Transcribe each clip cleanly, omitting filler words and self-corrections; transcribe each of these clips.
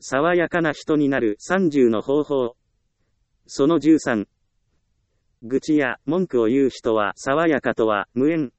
爽やかな人になる30の方法。その13。愚痴や文句を言う人は爽やかとは無縁。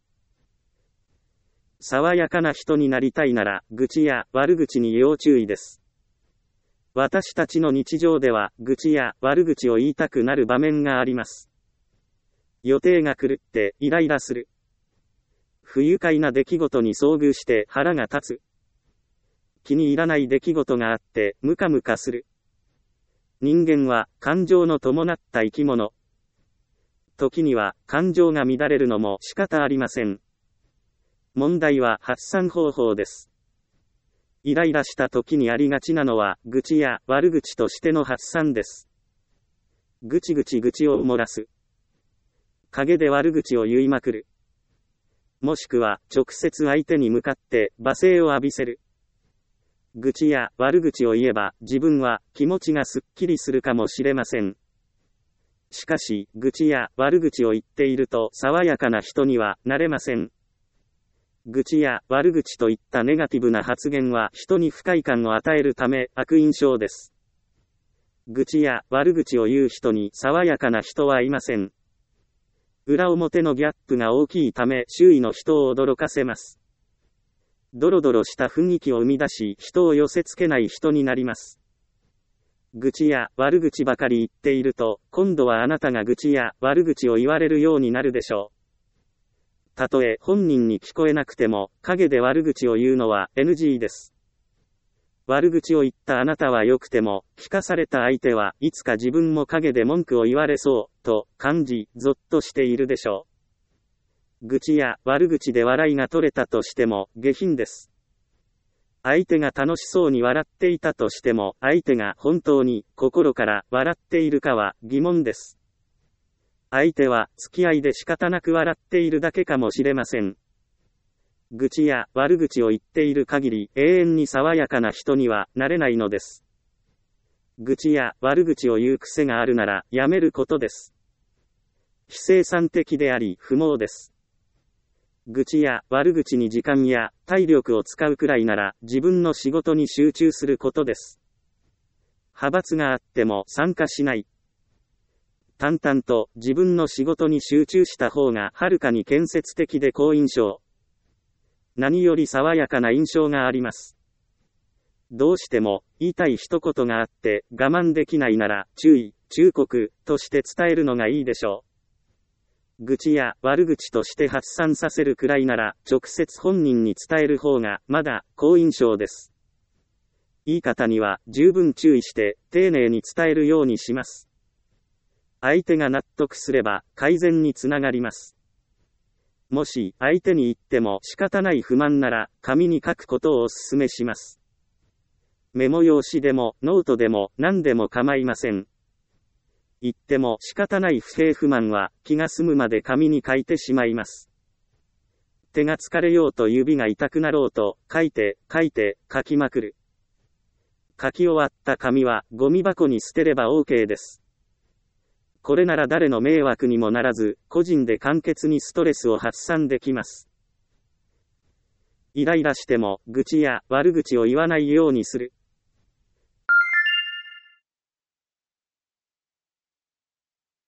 爽やかな人になりたいなら、愚痴や悪口に要注意です。私たちの日常では、愚痴や悪口を言いたくなる場面があります。予定が狂ってイライラする。不愉快な出来事に遭遇して腹が立つ。気に入らない出来事があってムカムカする。人間は感情の伴った生き物。時には感情が乱れるのも仕方ありません。問題は発散方法です。イライラした時にありがちなのは愚痴や悪口としての発散です。愚痴を漏らす。陰で悪口を言いまくる。もしくは直接相手に向かって罵声を浴びせる。愚痴や悪口を言えば自分は気持ちがすっきりするかもしれません。しかし、愚痴や悪口を言っていると爽やかな人にはなれません。愚痴や悪口といったネガティブな発言は人に不快感を与えるため悪印象です。愚痴や悪口を言う人に爽やかな人はいません。裏表のギャップが大きいため周囲の人を驚かせます。ドロドロした雰囲気を生み出し人を寄せ付けない人になります。愚痴や悪口ばかり言っていると、今度はあなたが愚痴や悪口を言われるようになるでしょう。たとえ本人に聞こえなくても、陰で悪口を言うのは NG です。悪口を言ったあなたは良くても、聞かされた相手はいつか自分も陰で文句を言われそう、と感じ、ゾッとしているでしょう。愚痴や悪口で笑いが取れたとしても、下品です。相手が楽しそうに笑っていたとしても、相手が本当に心から笑っているかは疑問です。相手は付き合いで仕方なく笑っているだけかもしれません。愚痴や悪口を言っている限り永遠に爽やかな人にはなれないのです。愚痴や悪口を言う癖があるならやめることです。非生産的であり不毛です。愚痴や悪口に時間や体力を使うくらいなら自分の仕事に集中することです。派閥があっても参加しない。淡々と自分の仕事に集中した方がはるかに建設的で好印象。何より爽やかな印象があります。どうしても言いたい一言があって我慢できないなら注意、忠告として伝えるのがいいでしょう。愚痴や悪口として発散させるくらいなら直接本人に伝える方がまだ好印象です。言い方には十分注意して丁寧に伝えるようにします。相手が納得すれば改善につながります。もし相手に言っても仕方ない不満なら紙に書くことをお勧めします。メモ用紙でもノートでも何でも構いません。言っても仕方ない不平不満は気が済むまで紙に書いてしまいます。手が疲れようと指が痛くなろうと書いて書きまくる。書き終わった紙はゴミ箱に捨てれば OK です。これなら誰の迷惑にもならず、個人で簡潔にストレスを発散できます。イライラしても、愚痴や悪口を言わないようにする。